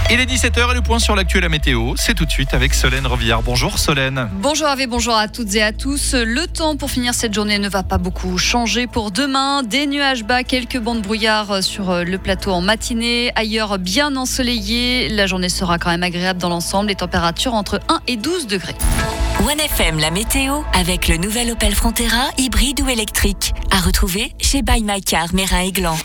Il est 17h et le point sur l'actu et la météo, c'est tout de suite avec Solène Rovillard. Bonjour Solène. Bonjour Hervé, bonjour à toutes et à tous. Le temps pour finir cette journée ne va pas beaucoup changer pour demain. Des nuages bas, quelques bancs de brouillard sur le plateau en matinée. Ailleurs bien ensoleillé. La journée sera quand même agréable dans l'ensemble. Les températures entre 1 et 12 degrés. 1FM, la météo, avec le nouvel Opel Frontera, hybride ou électrique. À retrouver chez Buy My Car, Meyrin-Aiglan.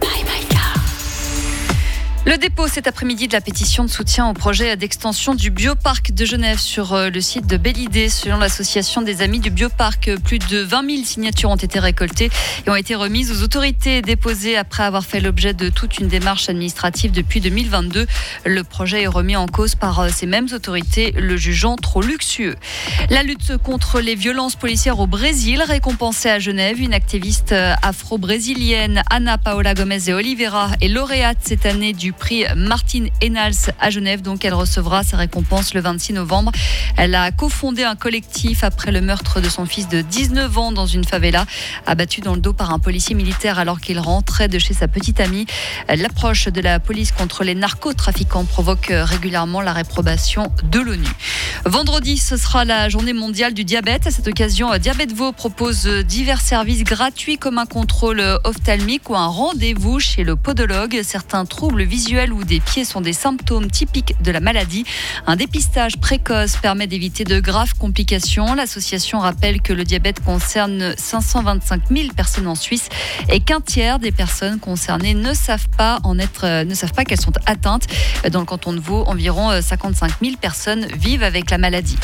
Le dépôt cet après-midi de la pétition de soutien au projet d'extension du bioparc de Genève sur le site de Belle-Idée. Selon l'association des Amis du Bioparc, plus de 20 000 signatures ont été récoltées et ont été remises aux autorités déposées après avoir fait l'objet de toute une démarche administrative depuis 2022. Le projet est remis en cause par ces mêmes autorités, le jugeant trop luxueux. La lutte contre les violences policières au Brésil, récompensée à Genève. Une activiste afro-brésilienne, Ana Paola Gomes de Oliveira, est lauréate cette année du prix Martin Enals à Genève. Donc elle recevra sa récompense le 26 novembre. Elle a cofondé un collectif après le meurtre de son fils de 19 ans dans une favela, abattu dans le dos par un policier militaire alors qu'il rentrait de chez sa petite amie. L'approche de la police contre les narcotrafiquants provoque régulièrement la réprobation de l'ONU. Vendredi, ce sera la journée mondiale du diabète. À cette occasion, Diabète Vaud propose divers services gratuits comme un contrôle ophtalmique ou un rendez-vous chez le podologue. Certains troubles visuels ou des pieds sont des symptômes typiques de la maladie. Un dépistage précoce permet d'éviter de graves complications. L'association rappelle que le diabète concerne 525 000 personnes en Suisse et qu'un tiers des personnes concernées ne savent pas qu'elles sont atteintes. Dans le canton de Vaud, environ 55 000 personnes vivent avec la maladie.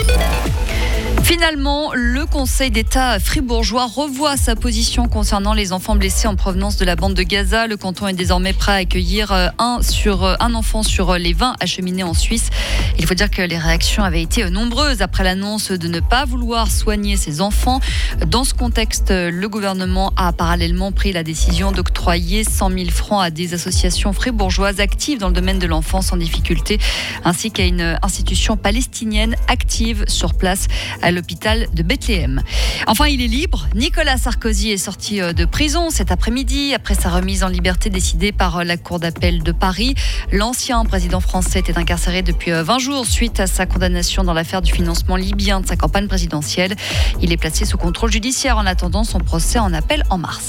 Finalement, le Conseil d'État fribourgeois revoit sa position concernant les enfants blessés en provenance de la bande de Gaza. Le canton est désormais prêt à accueillir un enfant sur les 20 acheminés en Suisse. Il faut dire que les réactions avaient été nombreuses après l'annonce de ne pas vouloir soigner ces enfants. Dans ce contexte, le gouvernement a parallèlement pris la décision d'octroyer 100 000 francs à des associations fribourgeoises actives dans le domaine de l'enfance en difficulté, ainsi qu'à une institution palestinienne active sur place à l'hôpital de Bethléem. Enfin, il est libre. Nicolas Sarkozy est sorti de prison cet après-midi après sa remise en liberté décidée par la Cour d'appel de Paris. L'ancien président français était incarcéré depuis 20 jours suite à sa condamnation dans l'affaire du financement libyen de sa campagne présidentielle. Il est placé sous contrôle judiciaire en attendant son procès en appel en mars.